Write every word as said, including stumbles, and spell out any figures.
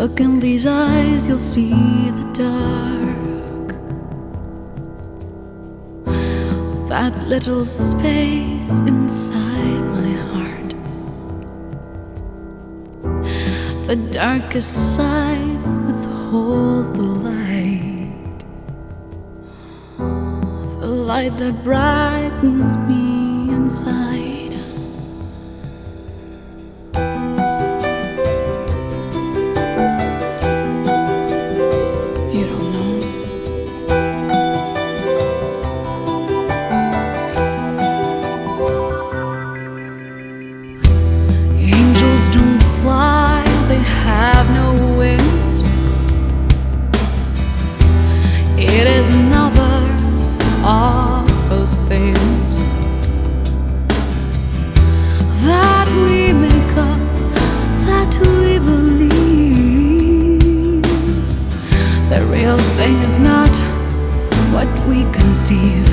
Look in these eyes, you'll see the dark. That little space inside my heart, the darkest side withholds the light, the light that brightens me inside. Have no wings. It is another of those things that we make up, that we believe. The real thing is not what we conceive.